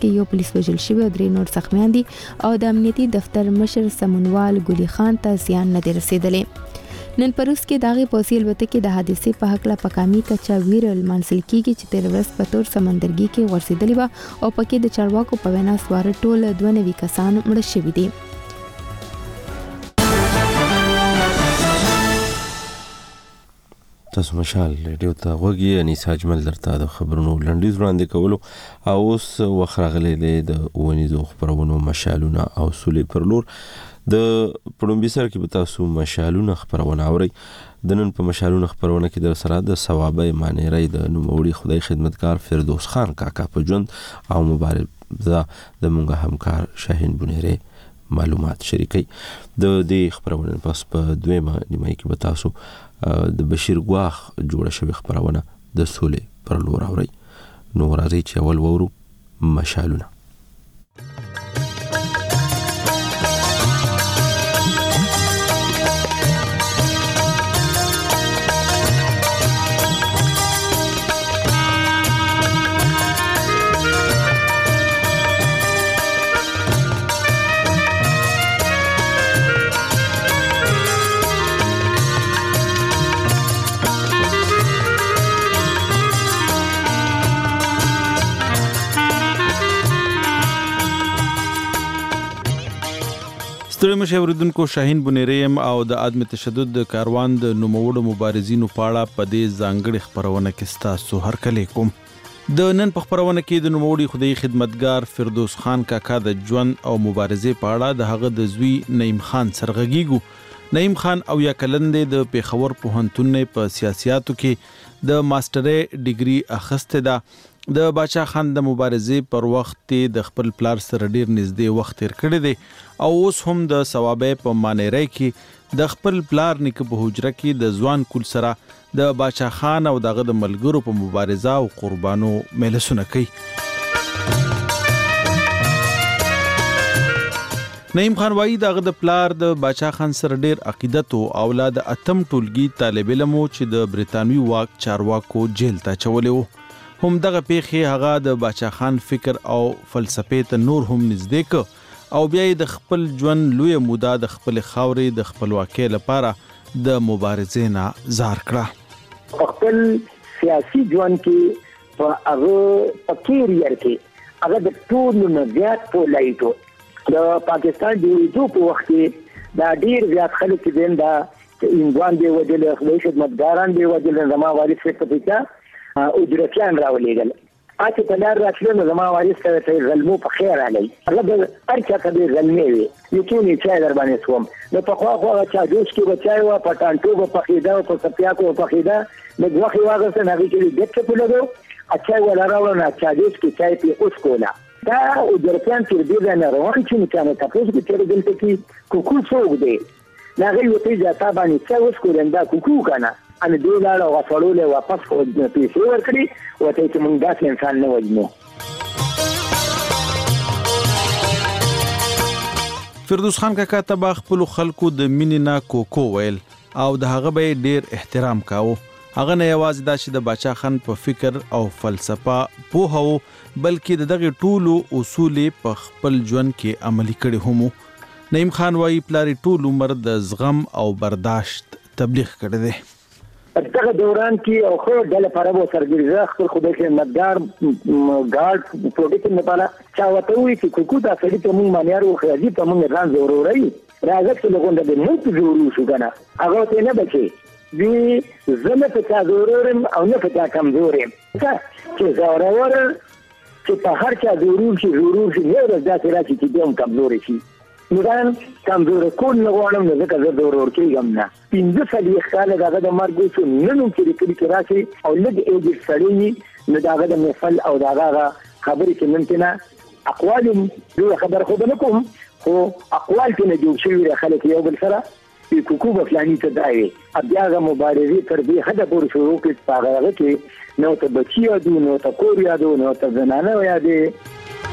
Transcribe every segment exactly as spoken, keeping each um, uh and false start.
کې یو پولیس وژل شوی او درې نور زخمیان دي او د امنیتي دفتر مشر سمونوال ګلی خان ته زیان نه دی رسیدلی. نن پروس کې داغه پوسی البته کې د حادثې په حق لا پکامي کچا ویرل منسل کیږي چې تیر ورځ په تور سمندرګي کې ورسېدلی و او پکې د چارواکو په وینا سوار ټول دوه نوي کسان مړه شوي دي. تاسو مشال ریډیو ته غوږی انیس اجمل درته د خبرونو لنډیز وړاندې کولو او اوس وخت راغلی د ونیزو خبرونو مشالونه او سولې پر لور د پړومبي سره کې به تاسو مشالونه خبرونه اورئ. د نن په مشالونه خبرونه کې در سره د ثوابه مانیری د نوموړي خدای خدمتګار فردوس خان کاکا په ژوند او مبارزه د مونږه همکار شاهین بونیری معلومات شریکي. د دې خبرونه پس په دویمه نیمه کې به تاسو د بشیر ګواخ جوړه شوی خبرونه د سولې پر لور اوري. نو راځي چې اول وورو مشالونه. ستړي مشه اوریدونکو، شاهین بونیریم او د عدم تشدد د کاروان د نوموړو مبارزینو په اړه په دې ځانګړي خبرونه کې ستاسو هرکلی کوم. د نن په خبرونه کې د نوموړي خدای خدمتګار فردوس خان کاکا د ژوند او مبارزې په اړه د هغه د زوی نعیم خان سره غږیږو. نعیم خان او یا کلندې د پیښور پوهنتون په سیاسياتو کې د ماسترۍ ډیګري اخیسته ده. د باچا خان د مبارزې پر وخت د خپل پلار سره ډیر نږدې وخت تیر کړی دی او اوس هم د ثوابه په مانیری کې د خپل پلار نیکه په حجره کې د ځوان کول سره د باچا خان او دغه د ملګرو په مبارزه او قربانو ملسونه کوي. نعیم خان وایي دغه د پلار د باچا خان سره ډیر عقیدت او اولاد اتم ټولګي طالب علم چې د بریتانوي واک چارواکو جیل ته چولې وو. هم دغه پیښې هغه د باچا خان فکر او فلسفې ته نور هم نږدې ک او بیا د خپل ژوند لوی موده د خپل خاورې د خپلواکۍ لپاره د مبارزې نه زار کړه. خپل سیاسي ژوند کې په هغه کیریئر کې هغه د ټولو نه زیات په لایټو د پاکستان د یو په وخت کې دا ډیر زیات خلک دین دا انځوان دی وجل خدای خدمتګاران دی وجل زما وارث په پېچا او درکان راولېګل اته په لار راتلل نو زما وارث ته غلمو په خیر علي هغه د ارچا ته غلمې وي یتونی چای در باندې سوم نو په خوا خوا چا جوش کې بچای و په ټانټو په خیدا او په سپیا کو په خیدا د غوخي واغسته نه کې دته په لګو اچای ولا راو نه چا جوش کې چای په اوس کولا دا او درکان چې دې نه روان چې نه تاسو کې تر دلته کې کوکو څوک دی نه غي وته ځا باندې څه اوس کولندا کوکو کنه ان دوی لاړه وفړول واپس پیسې ورکړي وته چې موږ داسې انسان نه وژنو. فردوس خان کاکا ته خپل خلکو د مینینا کوکو ویل او د هغه به ډیر احترام کاوه. هغه نه یوازې دا چې د باچا خان په فکر او فلسفه پوهه وو بلکې دغه ټولو اصول په خپل ژوند کې عملي کړي هم. نعیم خان وايي پلاری ټول عمر د زغم او برداشت تبلیغ کړی دی. دغه دوران کې او خو د لپاره وو سرګرځه خپل خدای خدمتګار ګارد پروټیکشن لپاره چا وته وی چې کوکو دا سړي ته مونږ مانیار وو خرجي ته مونږ ځان ضروري راځي چې لګون د نو ته ضروري شو کنه هغه ته نه بچي وی زمه په چا ضرورم او نه په چا کمزورم چې ضرور چې په هر چا ضروري شي ضروري شي نه راځي راځي چې دوم کمزوري شي نوران کمزور کول نه غواړم نه ځکه زه ضرور کېږم نه پنځه څلوېښت کاله دغه د مرګ وشو نن هم چې لیکلي کې راشي او لږ ایجې سړی نو د هغه د محفل او د هغه خبرې چې ممکنه اقوال دوی خبر خو به نه کوم خو اقوال کې نه جوړ شوي دی خلک یو بل سره چې کوکو به فلاني ته دا وي بیا هغه مبارزې تر دې حده پورې شروع کړي په هغه کې نو ته بچي یادو نو ته کور یادو نو ته زنانه یادې.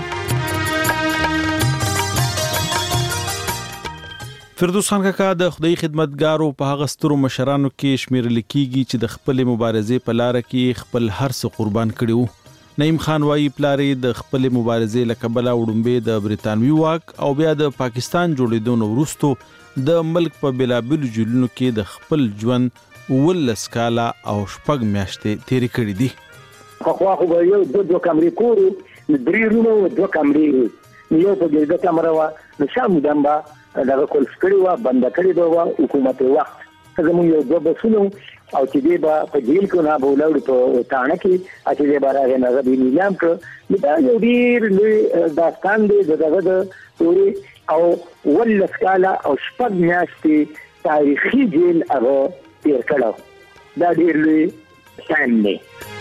فردوس خان کاکا د خدای خدمتګارو په هغه سترو مشرانو کې شمیرل کیږي چې د خپل مبارزې په لار کې خپل هر څه قربان کړي وو. نعیم خان وايي پلارې د خپل مبارزې لکبله وډمبه د بریتانوي واک او بیا د پاکستان جوړېدو نو وروسته د ملک په بلابل جلونو کې د خپل ژوند ولس کاله او شپږ میاشتې تیرې کړې دي. خو خو خو یو د دوه کمرې کورو درې رومو دوه کمرې یو په دې کمره وا نو شام دمبا دا کول سکړی وا بند کړی دا حکومت وخت زموږ یو دوه بسونو او چې دی با په جیل کې نه بولاوړ په تانه کې چې دی بارا نه غوډي نیلام کړ دا یو ډیر لوی داستان دی دغه د پوری او ولس کاله او شپږ میاشتې تاریخي جیل هغه تیر کړو دا ډیر لوی شان دی.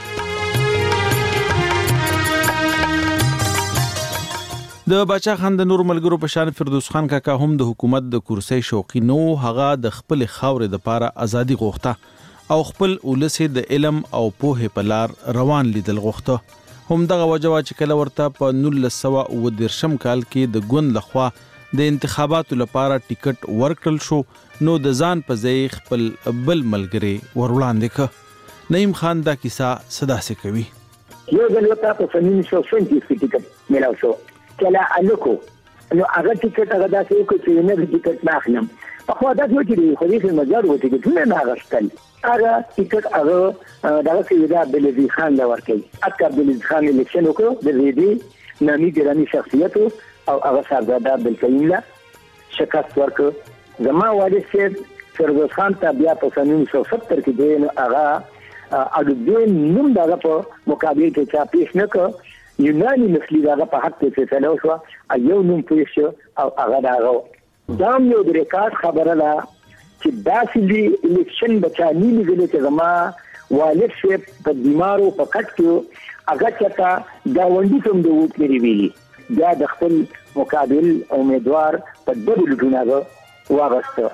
د باچا خان د نور ملګرو په شان فردوس خان کاکا هم د حکومت د کرسۍ شوقي نو هغه د خپل خاورې د پاره ازادي غوښته او خپل ولسې د علم او پوهې په لار روان لیدل غوښته. هم دغه وجوه چې کله ورته په نولس سوه اووه دېرشم کال کې د ګوند لخوا د انتخاباتو لپاره ټیکټ ورکړل شو نو د ځان په ځای خپل بل ملګری ور وړاندې کړ. نعیم خان دا کیسه صداسې کوي. یو ځل ورته په سنین شو سنتي ټیکټ ملاو شو کله الکو نو هغه ټیکټ هغه داسې وکړ چې نه ټیکټ نه اخلم په خو دا څه چې خو دې مزار وته چې ټول نه غشتل هغه ټیکټ هغه دا چې دا بلدي خان دا ورکړي اکه بلدي خان الیکشن وکړو د دې نامي ګرامي شخصیت او هغه شهزاده بلکیلا شکست ورکړ. زما والد سید فردوس خان ته بیا په سن نولس سوه ستر کې دی هغه اډو دې نوم دغه په مقابل کې چا پیښ نه کړ یوناني نسلی دغه په حق کې فیصله وشو یو نوم پیښ شو او هغه دغه دا یو د ریکارډ خبره ده چې داسې الیکشن بچانی لیدل چې زما والد شه په بیمارو په کټ کې هغه چتا دا وندي کوم د ووټ لري ویلي دا د خپل مقابل امیدوار په ډبل ډوناغه واغسته.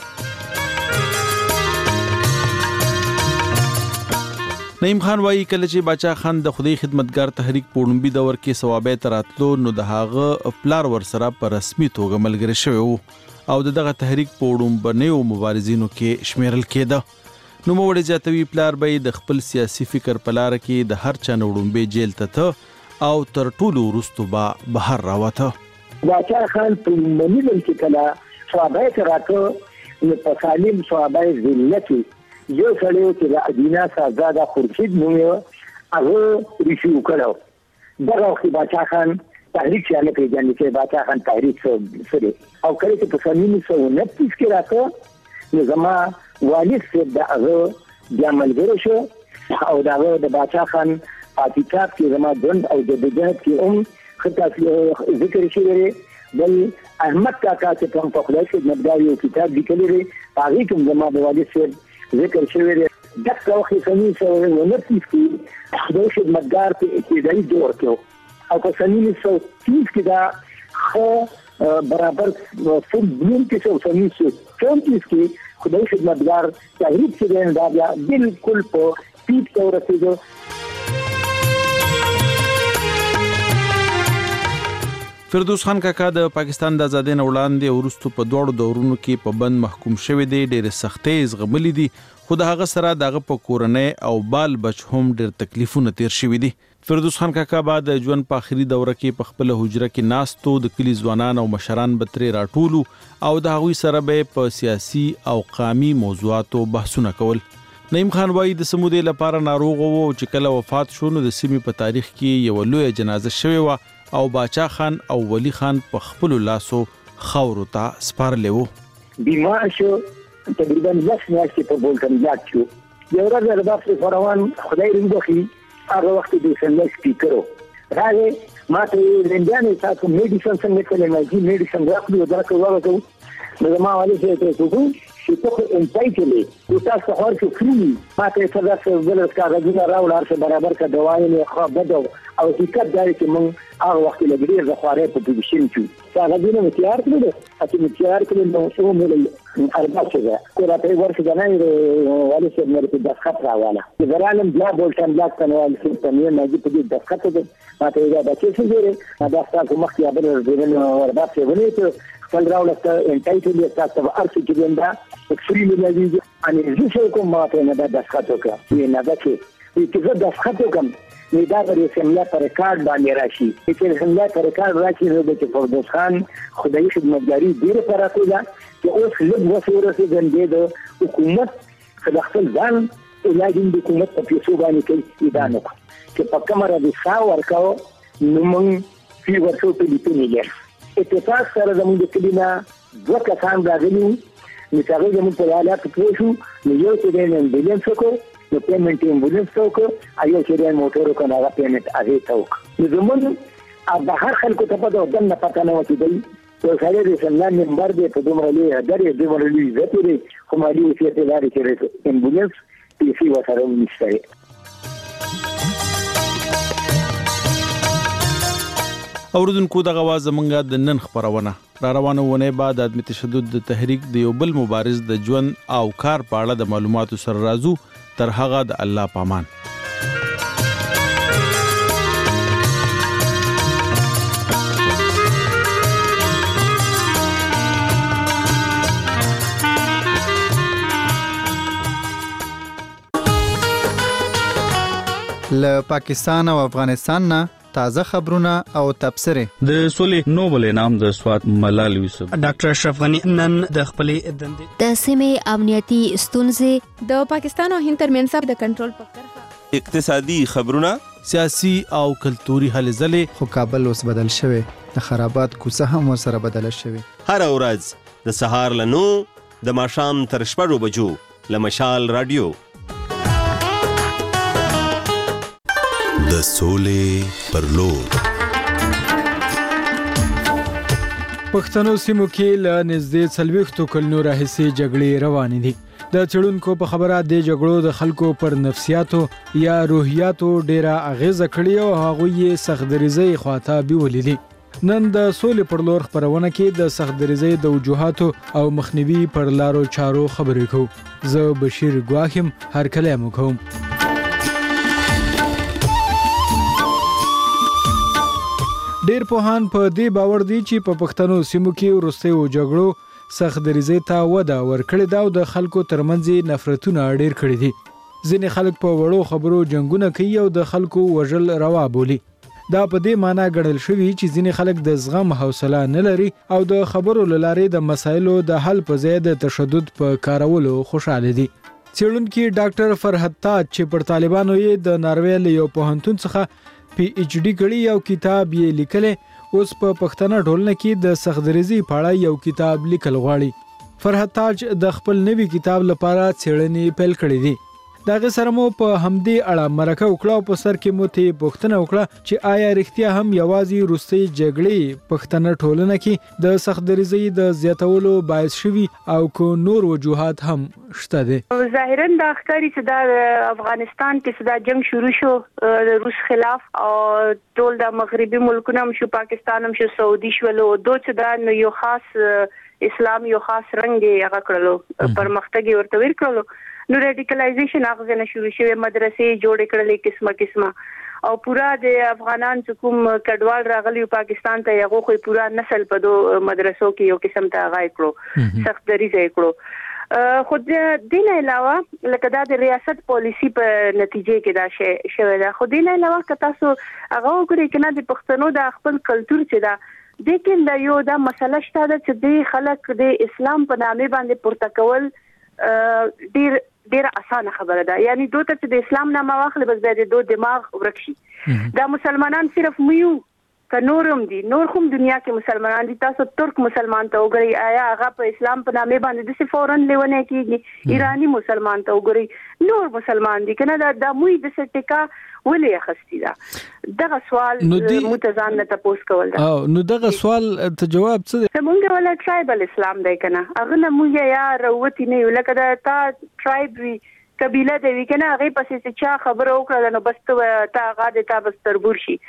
نعیم خان وايي کله چې باچا خان د خدای خدمتګار تحریک پوړنبي دور کې ثوابه تراتلو نو د هغه پلار ورسره په رسمي توګه ملګری شوی وو او دغه تحریک پوړنبنیو مبارزینو کې شمیرل کېده. نو موړي ځاتوي پلار به د خپل سیاسي فکر په لار کې د هر چا نوړمبه جیل ته او تر ټولو وروسته به بهر راوته. باچا خان په منیل کې کله ثوابه تراتلو نو په سالم ثوابه ذلت یو سړی چې د ادینا شهزاده خورشید نوم یې هغه ریشو کړو دغه وخت باچا خان تحریک چې نه پیژني چې باچا خان تحریک سره او کله چې په سن نولس سوه نهه کې راته نو زما والد صاحب د هغه بیا ملګری شو او دغه د باچا خان پاتیکات کې زما ژوند او د بدايت کې هم خطا ذکر شوی بل احمد کاکا چې په خپل خدمتګار یو کتاب لیکلی دی هغه کوم زما د والد صاحب ذکر شوی دی دغه وخت سنین سوه نهه کې د خدمتګار په ابتدایي دور کې او په سنین سوه کې دا خو برابر فول بلوم کې څو سنین سوه کې خدای خدمتګار تحریک چې دا بیا بالکل په پیټ کې ورسېدو. فردوس خان کاکا د پاکستان د آزادۍ نه وړاندې وروسته په دوړو دورونو کې په بند محکوم شوی دی ډېر سختۍ زغملې دي خو د هغه سره دغه په کورنۍ او بال بچ هم ډېر تکلیفونه تیر شوي دي. فردوس خان کاکا بعد د ژوند په اخري دوره کې په خپل حجره کې ناستو د کلی ځوانان او مشران بتري راټولو او د هغوی سره به په سیاسي او قومي موضوعاتو بحثونه کول. نعیم خان وايي د سمودې لپاره ناروغ وو چې کله وفات شو نو د سیمې په تاریخ کې یو لوی جنازه شوی و او باچا خان او ولی خان په خپل لاسو خاورو ته سپارلې وو. بیمار شو تقریبا لس میاشتې په بولتن یاد شو یو ورځ د بحث فروان خدای دې وکړي هغه وخت د سنل سپیکرو راغی ما ته لندانې تاسو میډیسن څنګه کولای مې میډیسن راکړو دا کوم ورته نو ما والي ته څه چې ته انټایټلې او تاسو هر څه فری ما ته څه داسې بل څه کاغذونه راوړل چې برابر کا دوايي نه خو بده او حقیقت دا چې موږ هغه وخت لګړي زخواره په پوزیشن کې کاغذونه مې تیار کړل چې مې تیار کړل نو څو مې اربع څه کو راته ورته نه والي څه مې په دسخط راواله چې زرالم بیا بولټن بلاک کنوال چې په مې نه په دې دسخط ته ما ته دا چې څه جوړه دا تاسو مخکې ابل ورته ورته څه ونی ته خپل راولسته انټایټل تاسو ارڅ کې وندا فری مې ان زه کوم ما ته نه دا دسخط وکړه نه دا چې چې زه دسخط وکم نو دا د سیملا پر ریکارډ باندې راشي چې سیملا پر ریکارډ راشي نو د فردوس خان خدای خدمتګاری ډیره پراته ده چې اوس لږ وسوره چې د حکومت خپل ځان علاج د حکومت په پیسو باندې کوي دا نه چې په کمره د سا ورکاو نو موږ فی ورکو په لیکنه لري اتفاق سره زموږ د کلینا دوه کسان راغلي نو هغه زموږ په حالات کې شو نو یو چې د امبولانس کو نو پیمنٹ امبولانس ته وکړو ایو چې د موټر کو نه پیمنٹ هغه ته وکړو نو زموږ اب هر خلکو ته په دغه نه پته نه وتی دی یو سره د سنن نمبر دی په دومره لوی درې دومره لوی ځته دی خو مالي چې ته لاري کې امبولانس پیسې وسره ونیسته اوردونکو د غواز زمونږه د نن خبرونه را روانه ونه بعد عدم تشدد د تحریک د یو بل مبارز د ژوند او کار په اړه د معلوماتو سره راځو تر هغه د الله پامان له پاکستان او افغانستان نه تازه خبرونه او تبصره د سولې نوبل انعام د سواد ملال یوسف ډاکټر اشرف غنی نن د خپلې دندې د سیمې امنیتي ستونزې د پاکستان او هند ترمنځ د کنټرول په کرښه اقتصادي خبرونه سیاسي او کلتوري هلې ځلې خو کابل اوس بدل شوی د خرابات کوڅه هم ورسره بدل شوی هر ورځ د سهار له نو د ماښام تر شپږو بجو له مشال رادیو د سولې پر لور پښتنو سیمو کې له نږدې څلوېښتو کلونو راهیسې جګړې روانې دي د څېړونکو په خبره د جګړو د خلکو پر نفسیاتو یا روحیاتو ډیره اغیزه کړې او هغوی یې سختدریزۍ خواته بیولې دي نن د سولې پر لور خبرونه کې د سختدریزۍ د وجوهاتو او مخنیوي پر لارو چارو خبرې کوو زه بشیر ګواخم هرکلی مو کوم ډیر پوهان په دې باور دي چې په پښتنو سیمو کې وروستیو جګړو سختدریزۍ ته وده ورکړې ده او د خلکو ترمنځ نفرتونه ډیر کړي دي ځینې خلک په وړو خبرو جنګونه کوي او د خلکو وژل روا بولي دا په دې معنی ګڼل شوی چې ځینې خلک د زغم حوصله نه لري او د خبرو له لارې د مسایلو د حل په ځای د تشدد په کارولو خوشاله دي څېړونکي ډاکټر فرحت تاج چې پر طالبانو یې د ناروې له یو پوهنتون څخه پی ایچ ډی کړي یو کتاب یې لیکلی اوس په پښتنه ټولنه کې د سختدریزۍ په اړه یو کتاب لیکل غواړي فرحت تاج د خپل نوي کتاب لپاره څېړنې پیل کړې دي د هغې سره مو په همدې اړه مرکه وکړه او په سر کې مو ترې پوښتنه وکړه چې آیا رښتیا هم یوازې وروستۍ جګړې پښتنه ټولنه کې د سختدریزۍ د زیاتولو باعث شوي او که نور وجوهات هم شته دي ظاهرا دا ښکاري چې دا افغانستان کې چې دا جنگ شروع شو د روس خلاف او ټول د مغربي ملکونه هم شو پاکستان هم شو سعودي شول او دوی چې دا یو خاص اسلام یو خاص رنګ یې هغه کړلو پرمختګ ورته ور کړلو نو ریډیکلایزیشن هغه نه شروع شوه مدرسې جوړ کړلې قسمه قسمه او پورا د افغانان چې کوم کډوال راغلی پاکستان ته هغه خو پورا نسل په دو مدرسو کې یو قسم ته غای کړو سخت دریځ یې کړو خو د دین علاوه لکه دا د ریاست پالیسی په نتیجې کې دا شی شوی دا خو دین علاوه که تاسو هغه وګورئ کنه د پښتنو د خپل کلچر چې دا د کې دا یو دا مسله شته چې د خلک د اسلام په نامه باندې پورته کول ډیر ډیر اسانه خبره ده یعنی دوی ته چې د اسلام نامه واخلي بس به د دوی دماغ ورکشي دا مسلمانان صرف میو که نورم دي نور کوم دنیا کې مسلمانان دي تاسو ترک مسلمان ته وګورئ آیا هغه په اسلام په نامه باندې د فورن لیونه کېږي ایرانی مسلمان ته وګورئ نور مسلمان دي کنه دا د موي د سټیکا ولې اخستي دا دغه سوال متزان نه تاسو کول دا او نو دغه سوال ته جواب څه دی موږ ولا ټرایبل اسلام دی کنه هغه نه موږ یا وروتی نه لکه دا تا ټرایب وی قبيله دی وکنه هغه پسې چې چا خبره وکړه نو بس ته هغه د تا بس تربور شي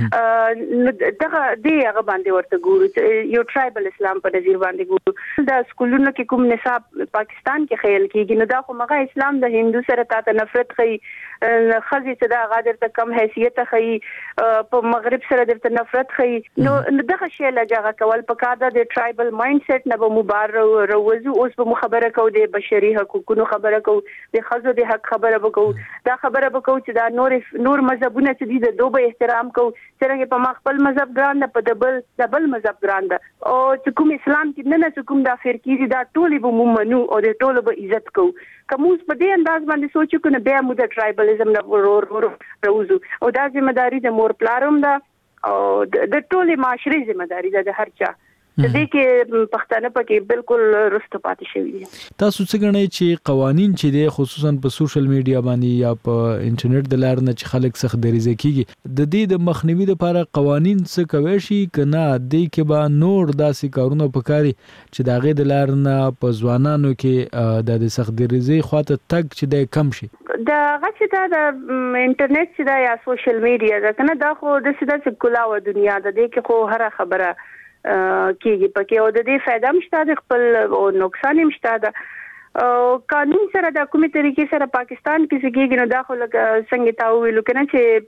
دغه دی هغه باندې ورته ګورو یو ټرایبل اسلام په نظر باندې ګورو دا سکولونو کې کوم نصاب پاکستان کې خیال کیږي نو دا خو مغه اسلام د هندو سره ته نفرت خي خزي چې دا غادر ته کم حیثیت خي په مغرب سره درته نفرت خي نو دغه شی لږه کول په کاده د ټرایبل مایند سیټ نه به مبارک روزو اوس به خبره کو د بشري حقوقو خبره کو د ښځو د حق خبره وکړو دا خبره وکړو چې دا نور نور مذهبونه چې دي د دوه احترام کوو څنګه په ما خپل مذهب ګران ده په دبل دبل مذهب ګران ده او چې کوم اسلام کې نه نه کوم دا فرقې دي دا ټول به مومنو او د ټول به عزت کوو کوم په دې انداز باندې سوچو کنه بیا مو د ټرایبلیزم نه ورور روزو او دا ځمېداري د مور پلاروم ده او د ټولې معاشري ځمېداري ده د هر چا د دې کې پښتانه پکې بالکل رسټ پاتې شوی دي تاسو څه غنئ چې قوانين چې د خصوصا په سوشل میډیا باندې یا په انټرنیټ د لارې نه چې خلک سخت دریزه کیږي د دې د مخنیوي لپاره قوانين څه کوي شي کنه د دې کې به نور داسې کارونه پکاري چې د غې د لارې نه په ځوانانو کې د سخت دریزه خواته تک چې د کم شي دا غچ ته د انټرنیټ چې دا یا سوشل میډیا دا کنه دا خو د سیده سکولا و دنیا د دې کې خو هر خبره کېږي پکې او د دې فائدہ مشته د خپل او نقصان مشته ده او قانون سره د کومې طریقې سره پاکستان کې څنګه نو داخله څنګه تا ویلو کنه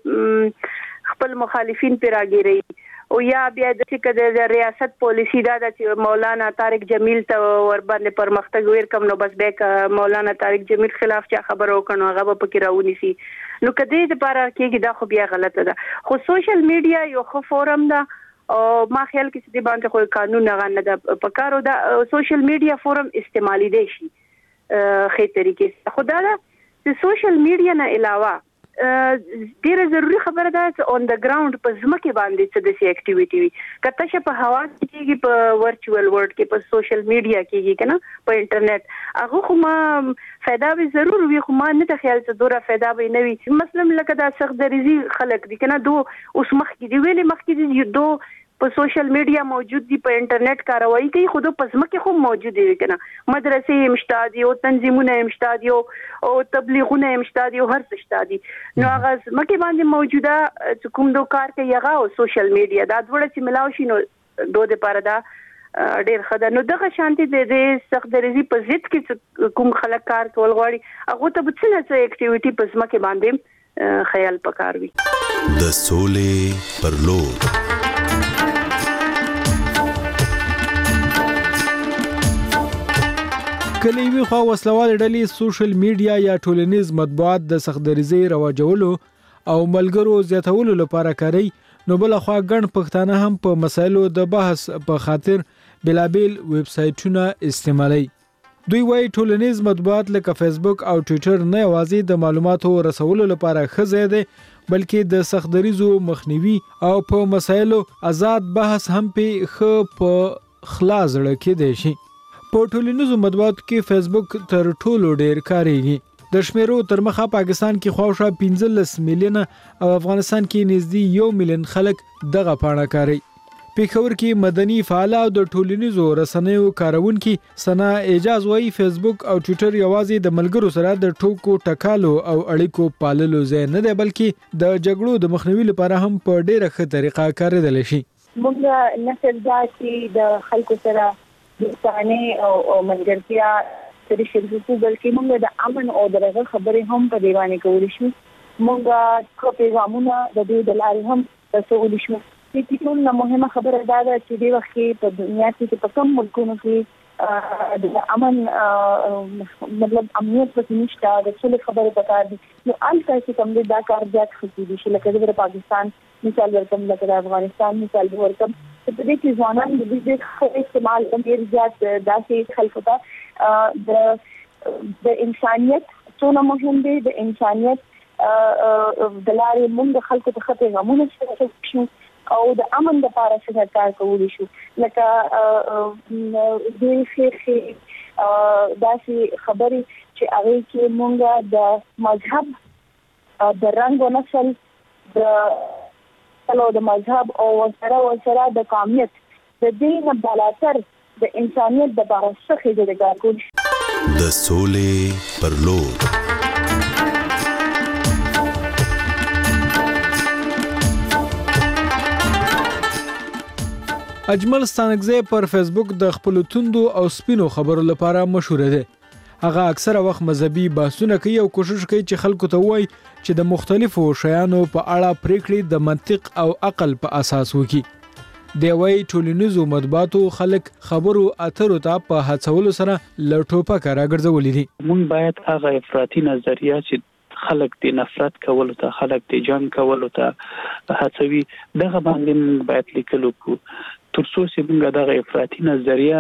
چې خپل مخالفین پر راګيري او یا بیا د څه د ریاست پالیسی دا چې مولانا طارق جمیل ته ور باندې پرمختګ ور کم نو بس بیک مولانا طارق جمیل خلاف چې خبرو کړو هغه په کې راونی سي نو کدی د پاره کې دا خو بیا غلطه ده خو سوشل میډیا یو خو فورم ده او ما خیال کې چې د باندې خو قانون نه نه د پکارو دا سوشل میډیا فورم استعمالي دي شي خې طریقې خدا دا چې سوشل میډیا نه علاوه ډیره ضروری خبره ده چې اون د ګراوند په ځمکه باندې څه د سی اکټیویټي وي کته چې په هوا کېږي په ورچوال ورلد کې په سوشل میډیا کېږي کنه په انټرنیټ هغه خو ما फायदा به ضرور وي خو ما نه تخیل چې دوره फायदा به نه وي مثلا لکه دا سخت دریزي خلک دي کنه دو اوس مخ کې دی ویلې مخ کې دی دو په سوشل میډیا موجود دي په انټرنیټ کاروایی کوي خود په ځمکه خو موجود دي کنه مدرسې مشتادي او تنظیمونه مشتادي او تبلیغونه مشتادي او هر څه مشتادي نو هغه ځمکه باندې موجوده کوم دو کار کوي هغه او سوشل میډیا دا ډوړه چې ملاوي شي نو دوه د پاره دا ډېر خدای نو دغه شانتي د دې سخت دریزي په ضد کې کوم خلک کار کول غواړي هغه ته به څه نه اکټیویټي په ځمکه باندې خیال پکار وي د سولې پر لور کله وی خو وسلوال ډلې سوشل میډیا یا ټولنیز مطبوعات د سختدریزي رواجولو او ملګرو زیاتولو لپاره کوي نو بل خو ګڼ پښتانه هم په مسایلو د بحث په خاطر بلابل ویب سایټونه استعمالي دوی وايي ټولنیز مطبوعات لکه فیسبوک او ټوئیټر نه یوازې د معلوماتو رسولو لپاره ښه دی بلکې د سختدریزو مخنیوي او په مسایلو آزاد بحث هم په خ په خلاص لکه دی شي په ټولنیزو مطبوعاتو کې فیسبوک تر ټولو ډیر کاریږي د شمیرو تر مخه پاکستان کې خواوشا پنځلس میلیونه او افغانستان کې نږدې یو میلیون خلک دغه پاڼه کاروي پیښور کې مدني فعال او د ټولنیزو رسنیو کارونکي سنا اجازه وی فیسبوک او ټوئیټر یوازې د ملګرو سره د ټوکو ټکالو او اړیکو پاللو ځای نه دی بلکې د جګړو د مخنیوي لپاره هم په ډیره ښه طریقه کارېدل شي موږ نسل دا چې د خلکو سره دوستانه او منګرتیا سره شریکو بلکې موږ د امن او درغه خبرې هم په دیوانه کول شو موږ خو پیغامونه د دې د لارې هم رسول شو چې ټول نه مهمه خبره دا ده چې د وخت په دنیا کې په کوم ملکونو کې د امن مطلب امنیت په نشته د څه خبره پکار دي نو الکه چې کوم دا کار زیات خطي دي چې لکه د پاکستان مثال ورکم لکه د افغانستان مثال ورکم په دې کې ځوانان د دې خبرې استعمال ډېر زیات داسې خلکو ته د د انسانيت څونه مهم دی د انسانيت د لارې موږ خلکو ته خطر غمونه شو او د امن لپاره څه کار کولی شو لکه د شیخ داسې خبرې چې هغه کې موږ د مذهب د رنگ او نسل د تلو د مذهب او سره او سره د قومیت د دین بلاتر د انسانيت د بارسخه د ګارګون د سولې پر لور اجمل ستانګزه پر فیسبوک د خپل توندو او سپینو خبرو لپاره مشهور دی هغه اکثره وخت مذهبي بحثونه کوي او کوشش کوي چې خلکو ته وایي چې د مختلفو شیانو په اړه پریکړې د منطق او عقل په اساس وکړي د وای ټولنیزو مطبوعاتو خلک خبرو اترو ته په هڅولو سره لټوپه کارا ګرځولې دي. مونږ باید هغه افراطي نظریه چې خلک د نفرت کولو ته خلک د جنگ کولو ته هڅوي دغه باندې مونږ باید لیکلو کو تر څو چې موږ دغه افراطي نظریه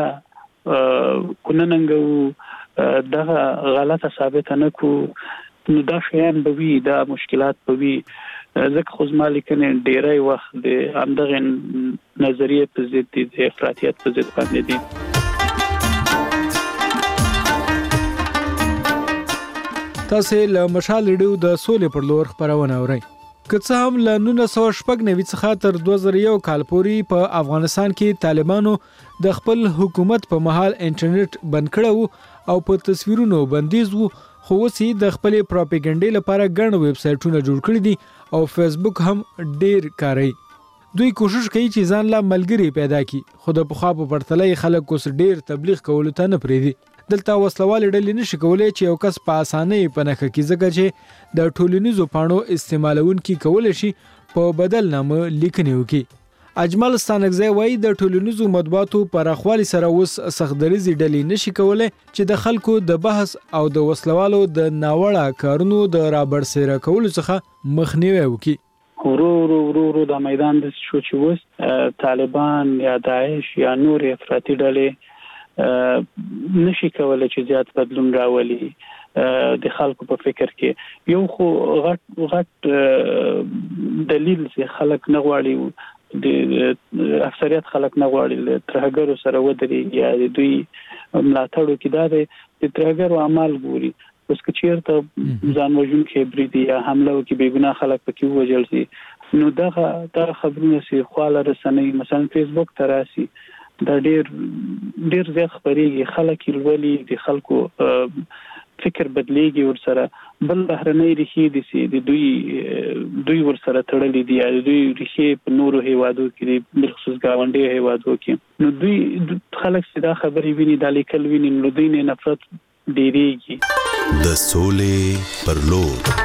کوننګو دغه غلطه ثابت نه کو نو دا شیان به وي دا مشکلات به وي ځکه خو زما لیکنې ډیری وخت د همدغه نظریه په ضد دي د افراطیت په ضد باندې دي. تاسو له مشال ریډیو د سولې پر لور خبرونه اورئ. که څه هم له نولس سوه شپږ نوي څخه تر دوه زره یو کال پورې په افغانستان کې طالبانو د خپل حکومت په مهال انټرنیټ بند کړو او په تصویرونو بندیز وو، خو اوس یې د خپل پروپاګاندا لپاره ګڼ ویب سایټونه جوړ کړي دي او فیسبوک هم ډیر کاروي. دوی کوشش کوي چې ځان لا ملګری پیدا کړي، خو د پخوا په پرتله خلک اوس ډیر تبلیغ کولو ته نه پریږدي. دلته وسلوال ډلې نشي کولای چې یو کس په اسانۍ په نخښه کې ځکه چې د ټولنیزو پاڼو استعمالونکي کولای شي په بدل نامه لیکنې وکړي. اجمل ستانکزی وایي د ټولنیزو مطبوعاتو پراخوالي سره اوس سختدریزي ډلې نشي کولای چې د خلکو د بحث او د وسلوالو د ناوړه کارونو د رابرسېره کولو څخه مخنیوي وکړي. ورو ورو ورو ورو د میدان د شو چې اوس طالبان یا داعش یا نور افراطي ډلې نشي کولای چې زیات بدلون راولي د خلکو په فکر کې. یو خو غټ غټ دلیل چې خلک نه غواړي د اکثریت خلک نه غواړي ترهګرو سره ودرېږي یا د دوی ملاتړو کې دا د ترهګرو عمل ګوري. اوس که چیرته ځان وژونکي بریدي یا حمله وکړي بې ګناه خلک پکې ووژل شي نو دغه دغه خبرونه چې خواله رسنۍ مثلا فیسبوک ته راسي دا ډیر ډیر زیات خبرېږي، خلک یې لولي، د خلکو فکر بدلېږي ورسره. بل بهرنۍ ریښې دي چې د دوی دوی ورسره تړلې دي یا دوی ریښې په نورو هیوادو کې دي بالخصوص ګاونډي هیوادو کې نو دوی خلک چې دا خبرې ویني دا لیکل ویني نو دوی نه نفرت ډېرېږي. د سولې پر لور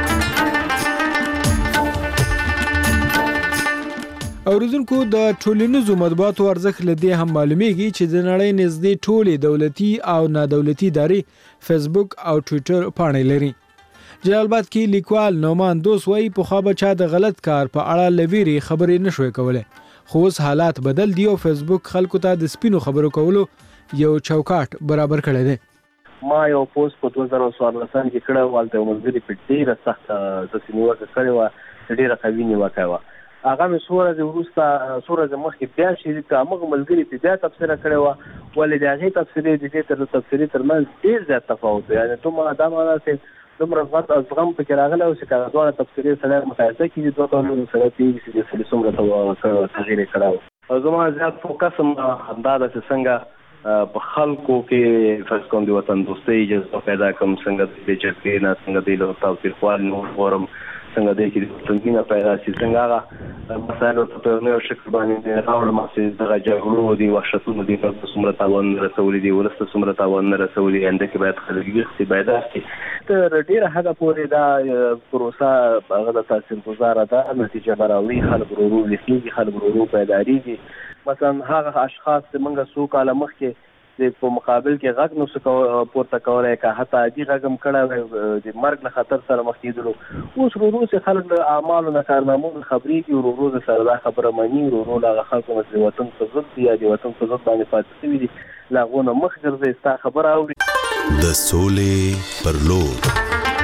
اوریدونکو د ټولنیزو مطبوعاتو ارزښت لدې هم معلومیږي چې د نړۍ نږدې ټولې دولتي او نادولتي ادارې فیسبوک او ټوئیټر پاڼې لري. جلال آباد کې لیکوال نومان دوست وایي پخوا به چا د غلط کار په اړه لویری خبرې نشوي کولای، خو اوس حالات بدل دي او فیسبوک خلکو ته د سپینو خبرو کولو یو چوکاټ برابر کړی دی. ما یو پوسټ په دوه زره څوارلس کې کړو والته ملګری په ډیره سخت د سینیوکه کړو ډیره قوي نیوکه و. هغه مې سوره د ورسته سوره د مخکې بیا شي ته موږ ملګری په بیا تفسیر کړو ولې د هغه تفسیر د دې تر تفسیر تر منځ ډیر زیات تفاوت دی. یعنی ته ما دا معنا چې دومره غلط از غم په کې راغله او چې کله دوه تفسیر سره مقایسه کیږي دوه ټولو سره پیږي چې د څومره تغیر کړو. زما زیات فوکس همدا د څنګه په خلکو کې فرض کوم د وطن دوستۍ جذبه پیدا کوم څنګه د چرته نه څنګه د له توفیق خپل نور فورم څنګه د کې تنظیم پیدا شي څنګه هغه مسایل په نوو شکل باندې راوړل ماسي د جګړو دی وحشتونو دی په څومره تاوان رسولي دی ولسته څومره تاوان رسولي انده کې باید خلک وختي باید اخلي تر ډیره هغه پورې دا پروسه هغه د تاثیر گذار ده نتیجه براوي خلک ورو لیکي خلک ورو پیدا دي. مثلا هغه اشخاص چې موږ سو کاله مخکې په مقابل کې غږ نو څه پورته کولای کا حتی دې غږم کړه د مرګ له خطر سره مخ کېدلو. اوس ورو چې خلک د اعمالو نه کارنامو خبرې دي ورو سره دا خبره مانی ورو لا خلکو د وطن په ضد یا د وطن په ضد باندې پاتې شوي دي لاغونه مخ ګرځي ستا خبره اوري. د سولې پر لور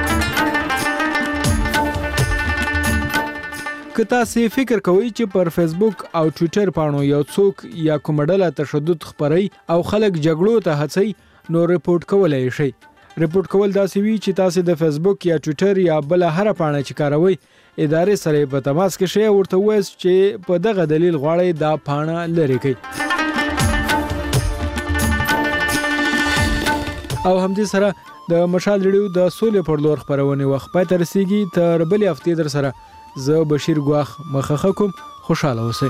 که تاسو فکر کوئ چې پر فیسبوک او ټوئیټر پاڼو یو څوک یا کوم ډله تشدد خبري او خلک جګړو ته هڅي نو ریپورت کولای شي. ریپورت کول داسې وي چې تاسو د فیسبوک یا ټوئیټر یا بل هر پاڼه چې کاروي ادارې سره په تماس کې شي ورته وایي چې په دغه دلیل غواړي دا پاڼه لري کوي. او همدې سره د مشال ریډیو د سولې پر لور خبرونه وخت پای تر رسیدي تر بلې هفتې در سره زه بشیر ګواخ مخخه کوم. خوشاله اوسئ.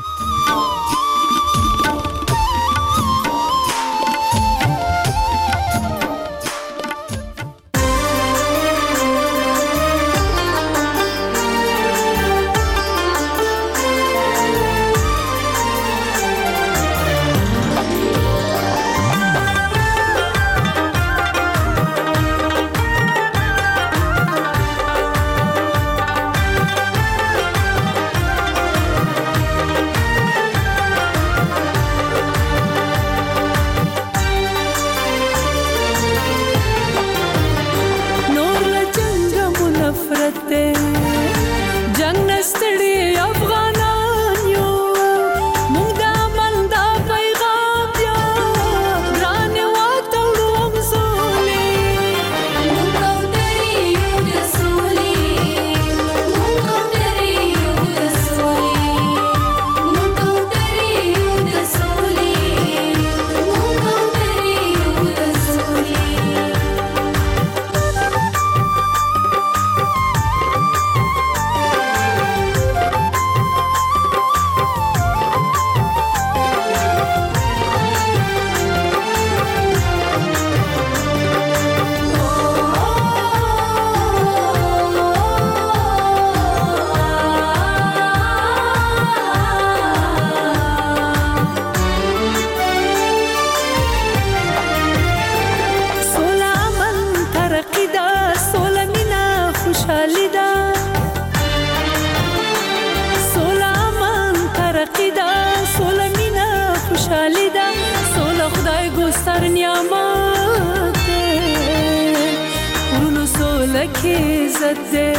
عزت دے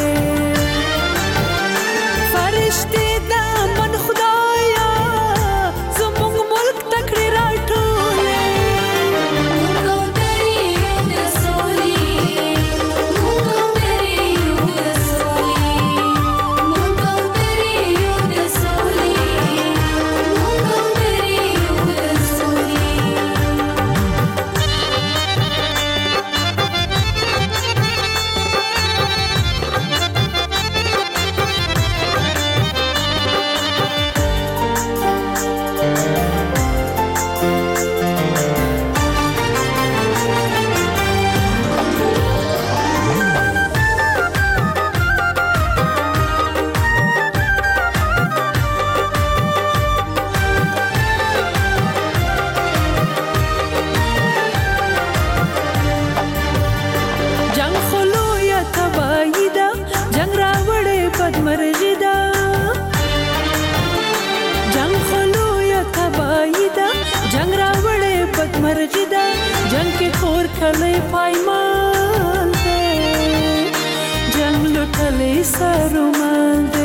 فرشتے دا من خدایا زمونږ ملک تکړه راټولې مونږ ترې یو د سولې مونږ ترې یو د سولې مونږ ترې یو د سولې مونږ ترې یو د سولې جنگ خلو یا تباہی دا جنگ راوڑے بدمرغی دا جنگ خلو یا تباہی دا جنگ راوڑے بدمرغی دا جنگ کے خور کھلے پائمال دے جنگ لٹلے سرومال دے